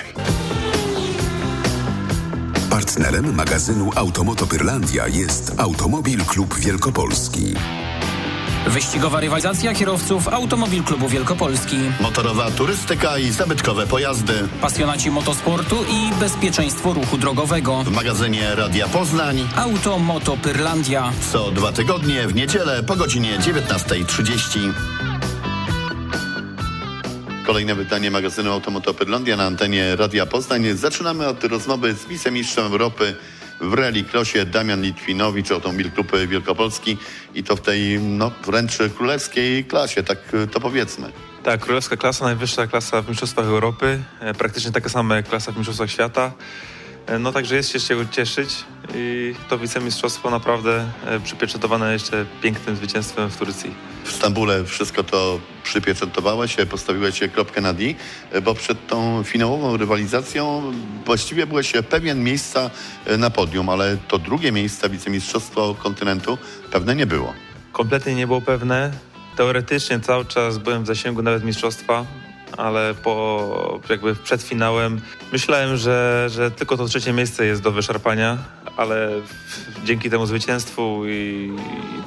Partnerem magazynu Automoto Pyrlandia jest Automobil Klub Wielkopolski. Wyścigowa rywalizacja kierowców Automobil Klubu Wielkopolski. Motorowa turystyka i zabytkowe pojazdy. Pasjonaci motosportu i bezpieczeństwo ruchu drogowego. W magazynie Radia Poznań Auto Moto Pyrlandia. Co dwa tygodnie w niedzielę po godzinie dziewiętnasta trzydzieści. Kolejne wydanie magazynu Automoto Pyrlandia na antenie Radia Poznań. Zaczynamy od rozmowy z wicemistrzem Europy w rallycrossie Damian Litwinowicz, Automobil Klub Wielkopolski i to w tej no, wręcz królewskiej klasie, tak to powiedzmy. Tak, królewska klasa, najwyższa klasa w Mistrzostwach Europy, praktycznie taka sama klasa w Mistrzostwach Świata. No także jest się z czego cieszyć i to wicemistrzostwo naprawdę przypieczętowane jeszcze pięknym zwycięstwem w Turcji. W Stambule wszystko to przypieczętowałeś, postawiłeś kropkę na D, bo przed tą finałową rywalizacją właściwie byłeś pewien miejsca na podium, ale to drugie miejsce, wicemistrzostwo kontynentu, pewne nie było. Kompletnie nie było pewne. Teoretycznie cały czas byłem w zasięgu nawet mistrzostwa, ale po, jakby przed finałem myślałem, że, że tylko to trzecie miejsce jest do wyszarpania, ale w, dzięki temu zwycięstwu i, i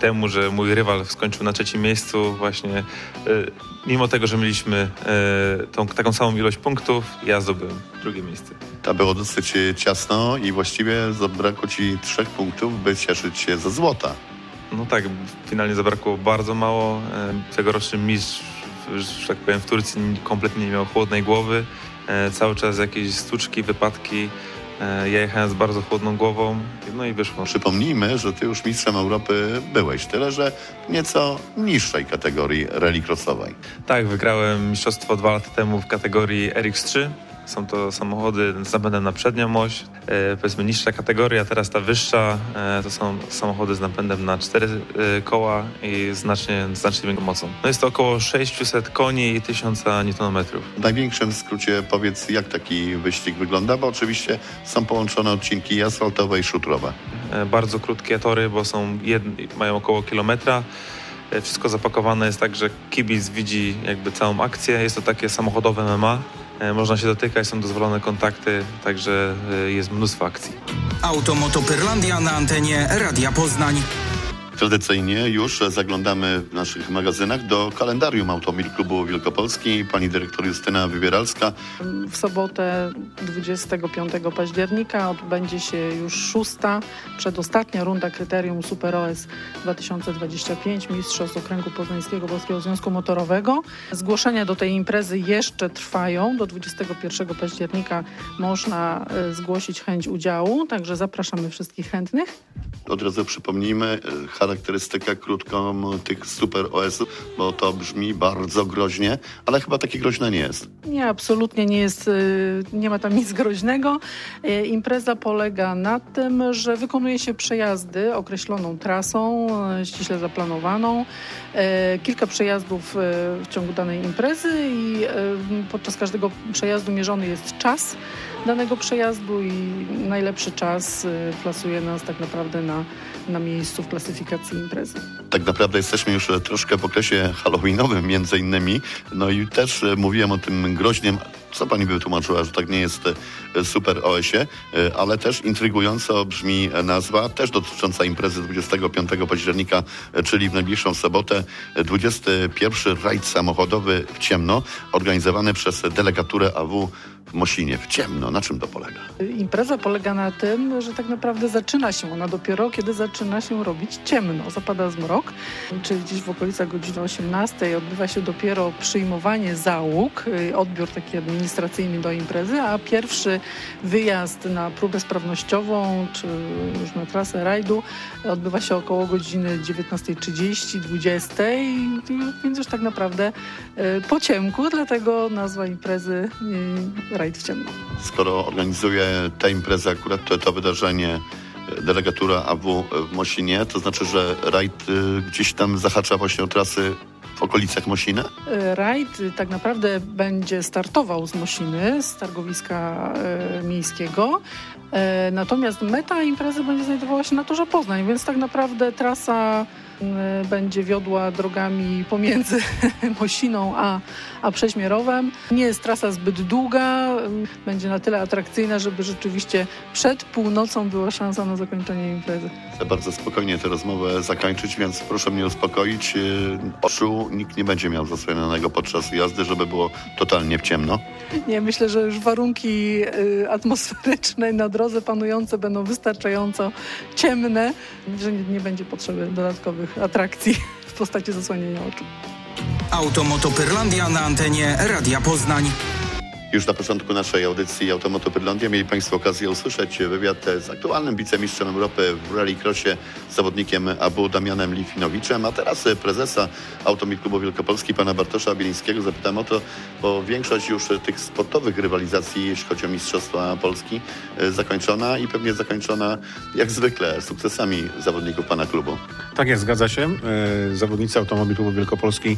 temu, że mój rywal skończył na trzecim miejscu właśnie, e, mimo tego, że mieliśmy e, tą, taką samą ilość punktów, ja zdobyłem drugie miejsce. To było dosyć ciasno i właściwie zabrakło ci trzech punktów, by cieszyć się ze złota. No tak, finalnie zabrakło bardzo mało. E, tegoroczny mistrz, że tak powiem, w Turcji kompletnie nie miał chłodnej głowy. E, cały czas jakieś stuczki, wypadki. Ja jechałem z bardzo chłodną głową, no i wyszło. Przypomnijmy, że ty już mistrzem Europy byłeś, tyle że w nieco niższej kategorii rallycrossowej. Tak, wygrałem mistrzostwo dwa lata temu w kategorii R X trzy. Są to samochody z napędem na przednią oś, e, powiedzmy niższa kategoria, teraz ta wyższa e, to są samochody z napędem na cztery e, koła i znacznie, znacznie większą mocą. No jest to około sześćset koni i tysiąc newtonmetrów. W największym skrócie powiedz, jak taki wyścig wygląda, bo oczywiście są połączone odcinki asfaltowe i szutrowe. E, bardzo krótkie tory, bo są jed... mają około kilometra. E, wszystko zapakowane jest tak, że kibic widzi jakby całą akcję. Jest to takie samochodowe M M A. Można się dotykać, są dozwolone kontakty, także jest mnóstwo akcji. Automoto Pyrlandia na antenie Radia Poznań. Tradycyjnie już zaglądamy w naszych magazynach do kalendarium Automobil Klubu Wielkopolski. Pani dyrektor Justyna Wybieralska. W sobotę dwudziestego piątego października odbędzie się już szósta, przedostatnia runda kryterium Super O S dwa tysiące dwadzieścia pięć Mistrzostw Okręgu Poznańskiego Polskiego Związku Motorowego. Zgłoszenia do tej imprezy jeszcze trwają. Do dwudziestego pierwszego października można zgłosić chęć udziału, także zapraszamy wszystkich chętnych. Od razu przypomnijmy charakterystykę krótką tych Super O S-ów, bo to brzmi bardzo groźnie, ale chyba takie groźne nie jest. Nie, absolutnie nie jest, nie ma tam nic groźnego. Impreza polega na tym, że wykonuje się przejazdy określoną trasą, ściśle zaplanowaną. Kilka przejazdów w ciągu danej imprezy i podczas każdego przejazdu mierzony jest czas danego przejazdu i najlepszy czas plasuje nas tak naprawdę na, na miejscu w klasyfikacji imprezy. Tak naprawdę jesteśmy już troszkę w okresie halloweenowym między innymi, no i też mówiłem o tym groźnym, co pani by wytłumaczyła, że tak nie jest Super O S-ie, ale też intrygująco brzmi nazwa, też dotycząca imprezy dwudziestego piątego października, czyli w najbliższą sobotę, dwudziesty pierwszy rajd samochodowy w ciemno, organizowany przez delegaturę A W w Mosinie. W ciemno. Na czym to polega? Impreza polega na tym, że tak naprawdę zaczyna się ona dopiero, kiedy zaczyna się robić ciemno. Zapada zmrok, czyli gdzieś w okolicach godziny osiemnastej odbywa się dopiero przyjmowanie załóg, odbiór taki administracyjny do imprezy, a pierwszy wyjazd na próbę sprawnościową, czy już na trasę rajdu odbywa się około godziny dziewiętnasta trzydzieści, dwudziesta, więc już tak naprawdę po ciemku, dlatego nazwa imprezy Rajd w ciemno. Skoro organizuje tę imprezę, akurat to, to wydarzenie delegatura A W w Mosinie, to znaczy, że rajd gdzieś tam zahacza właśnie o trasy w okolicach Mosina? Rajd tak naprawdę będzie startował z Mosiny, z targowiska e, miejskiego. E, natomiast meta imprezy będzie znajdowała się na torze Poznań, więc tak naprawdę trasa e, będzie wiodła drogami pomiędzy Mosiną a, a Przeźmierowem. Nie jest trasa zbyt długa, będzie na tyle atrakcyjna, żeby rzeczywiście przed północą była szansa na zakończenie imprezy. Chcę bardzo spokojnie tę rozmowę zakończyć, więc proszę mnie uspokoić. Oczu nikt nie będzie miał zasłoniętego podczas jazdy, żeby było totalnie w ciemno. Nie, myślę, że już warunki atmosferyczne na drodze panujące będą wystarczająco ciemne, że nie, nie będzie potrzeby dodatkowych atrakcji w postaci zasłonienia oczu. Automoto Pyrlandia na antenie Radia Poznań. Już na początku naszej audycji Automoto Pyrlandia mieli Państwo okazję usłyszeć wywiad z aktualnym wicemistrzem Europy w rallycrossie, zawodnikiem A W Damianem Litwinowiczem, a teraz prezesa Automobil Klubu Wielkopolski, pana Bartosza Bielińskiego. Zapytam o to, bo większość już tych sportowych rywalizacji, jeśli chodzi o Mistrzostwa Polski, zakończona i pewnie zakończona jak zwykle sukcesami zawodników pana klubu. Tak jest, zgadza się. Zawodnicy Automobil Klubu Wielkopolski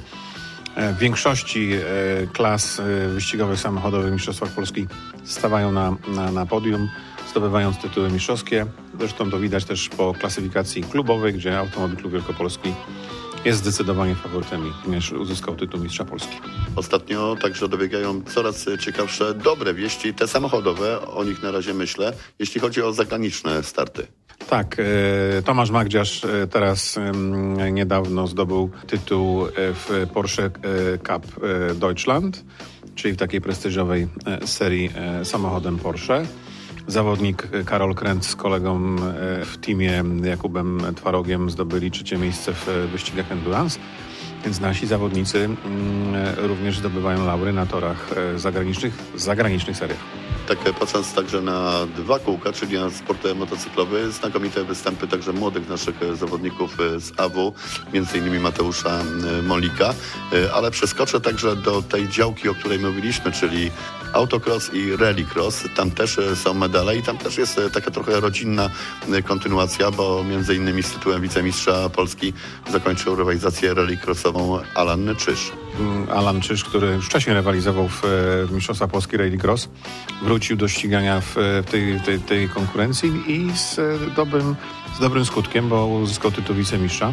w większości klas wyścigowych samochodowych w Mistrzostwach Polski stawają na, na, na podium, zdobywając tytuły mistrzowskie. Zresztą to widać też po klasyfikacji klubowej, gdzie Automobil Klub Wielkopolski jest zdecydowanie faworytem i również uzyskał tytuł mistrza Polski. Ostatnio także dobiegają coraz ciekawsze, dobre wieści, te samochodowe, o nich na razie myślę, jeśli chodzi o zagraniczne starty. Tak, Tomasz Magdziarz teraz niedawno zdobył tytuł w Porsche Cup Deutschland, czyli w takiej prestiżowej serii samochodem Porsche. Zawodnik Karol Kręc z kolegą w teamie Jakubem Twarogiem zdobyli trzecie miejsce w wyścigach endurance. Więc nasi zawodnicy również zdobywają laury na torach zagranicznych, zagranicznych seriach. Tak patrząc także na dwa kółka, czyli na sport motocyklowy, znakomite występy także młodych naszych zawodników z A W, między innymi Mateusza Molika, ale przeskoczę także do tej działki, o której mówiliśmy, czyli autocross i rallycross. Tam też są medale i tam też jest taka trochę rodzinna kontynuacja, bo między innymi z tytułem wicemistrza Polski zakończył rywalizację rallycrossową Alan Czyż. Alan Czyż, który już wcześniej rywalizował w Mistrzostwach Polski Rallycross, wrócił do ścigania w tej, tej, tej konkurencji i z dobrym, z dobrym skutkiem, bo uzyskał tytuł wicemistrza.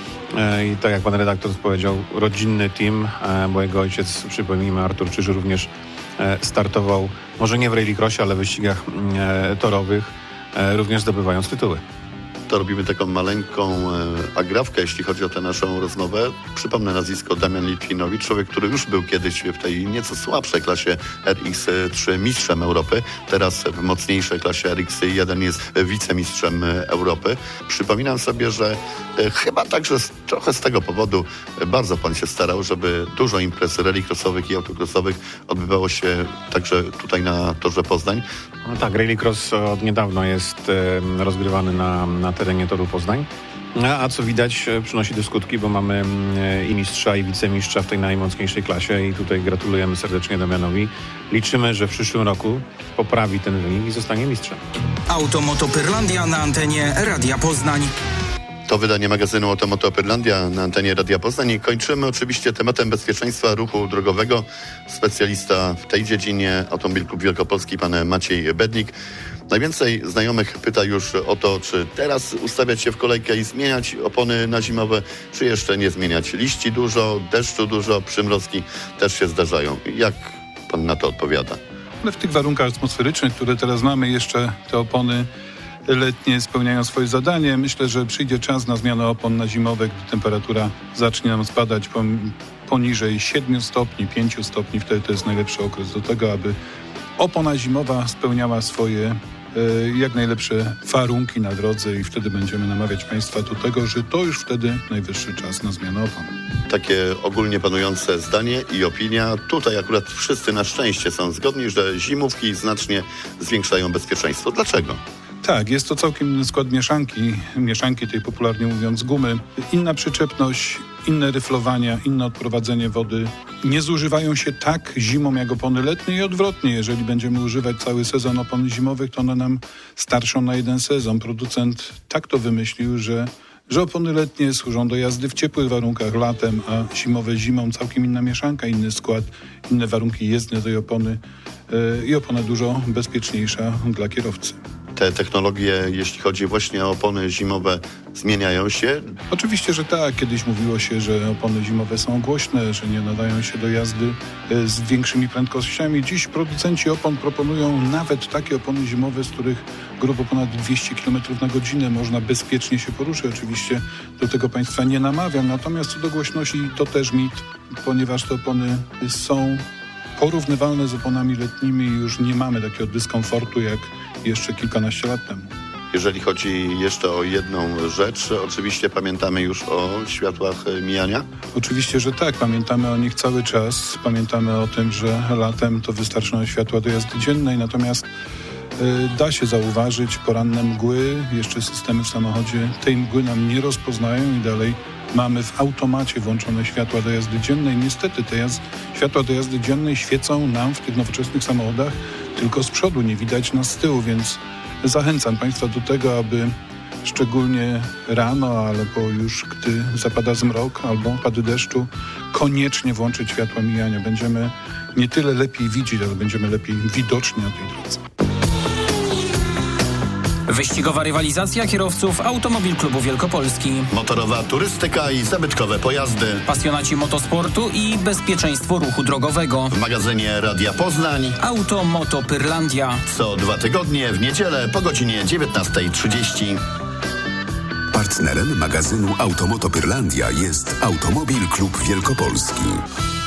I tak jak pan redaktor powiedział, rodzinny team, bo jego ojciec, przypomnijmy, Artur Czyż również startował, może nie w rallycrossie, ale w wyścigach torowych, również zdobywając tytuły. To robimy taką maleńką e, agrafkę, jeśli chodzi o tę naszą rozmowę. Przypomnę nazwisko Damian Litwinowicz, człowiek, który już był kiedyś w tej nieco słabszej klasie R X trzy mistrzem Europy. Teraz w mocniejszej klasie R X jeden jest wicemistrzem Europy. Przypominam sobie, że e, chyba także z, trochę z tego powodu bardzo pan się starał, żeby dużo imprez rallycrossowych i autocrossowych odbywało się także tutaj na torze Poznań. No tak, rallycross od niedawna jest e, rozgrywany na, na terenie toru Poznań. A co widać, przynosi to skutki, bo mamy i mistrza, i wicemistrza w tej najmocniejszej klasie i tutaj gratulujemy serdecznie Damianowi. Liczymy, że w przyszłym roku poprawi ten wynik i zostanie mistrzem. Automoto Pyrlandia na antenie Radia Poznań. To wydanie magazynu Automoto Pyrlandia na antenie Radia Poznań. Kończymy oczywiście tematem bezpieczeństwa ruchu drogowego. Specjalista w tej dziedzinie, Automobil Klub Wielkopolski, pan Maciej Bednik. Najwięcej znajomych pyta już o to, czy teraz ustawiać się w kolejkę i zmieniać opony na zimowe, czy jeszcze nie zmieniać. Liści dużo, deszczu dużo, przymrozki też się zdarzają. Jak pan na to odpowiada? Ale w tych warunkach atmosferycznych, które teraz mamy, jeszcze te opony letnie spełniają swoje zadanie. Myślę, że przyjdzie czas na zmianę opon na zimowe, gdy temperatura zacznie nam spadać poniżej siedmiu stopni, pięciu stopni. Wtedy to jest najlepszy okres do tego, aby opona zimowa spełniała swoje e, jak najlepsze warunki na drodze i wtedy będziemy namawiać państwa do tego, że to już wtedy najwyższy czas na zmianę opon. Takie ogólnie panujące zdanie i opinia. Tutaj akurat wszyscy na szczęście są zgodni, że zimówki znacznie zwiększają bezpieczeństwo. Dlaczego? Tak, jest to całkiem inny skład mieszanki, mieszanki tej popularnie mówiąc gumy. Inna przyczepność, inne ryflowania, inne odprowadzenie wody. Nie zużywają się tak zimą jak opony letnie i odwrotnie. Jeżeli będziemy używać cały sezon opon zimowych, to one nam starczą na jeden sezon. Producent tak to wymyślił, że że opony letnie służą do jazdy w ciepłych warunkach latem, a zimowe zimą. Całkiem inna mieszanka, inny skład, inne warunki jezdne tej opony yy, i opona dużo bezpieczniejsza dla kierowcy. Te technologie, jeśli chodzi właśnie o opony zimowe, zmieniają się? Oczywiście, że tak. Kiedyś mówiło się, że opony zimowe są głośne, że nie nadają się do jazdy z większymi prędkościami. Dziś producenci opon proponują nawet takie opony zimowe, z których grubo ponad dwieście kilometrów na godzinę można bezpiecznie się poruszyć. Oczywiście do tego państwa nie namawiam. Natomiast co do głośności, to też mit, ponieważ te opony są porównywalne z oponami letnimi i już nie mamy takiego dyskomfortu jak jeszcze kilkanaście lat temu. Jeżeli chodzi jeszcze o jedną rzecz, oczywiście pamiętamy już o światłach mijania? Oczywiście, że tak. Pamiętamy o nich cały czas. Pamiętamy o tym, że latem to wystarczą światła do jazdy dziennej, natomiast y, da się zauważyć poranne mgły, jeszcze systemy w samochodzie tej mgły nam nie rozpoznają i dalej mamy w automacie włączone światła do jazdy dziennej. Niestety te jazd- światła do jazdy dziennej świecą nam w tych nowoczesnych samochodach tylko z przodu, nie widać nas z tyłu, więc zachęcam państwa do tego, aby szczególnie rano, albo już gdy zapada zmrok albo opady deszczu, koniecznie włączyć światła mijania. Będziemy nie tyle lepiej widzieć, ale będziemy lepiej widoczni na tej drodze. Wyścigowa rywalizacja kierowców Automobil Klubu Wielkopolski. Motorowa turystyka i zabytkowe pojazdy. Pasjonaci motosportu i bezpieczeństwo ruchu drogowego. W magazynie Radia Poznań Automoto Pyrlandia. Co dwa tygodnie w niedzielę po godzinie dziewiętnasta trzydzieści. Partnerem magazynu Automoto Pyrlandia jest Automobil Klub Wielkopolski.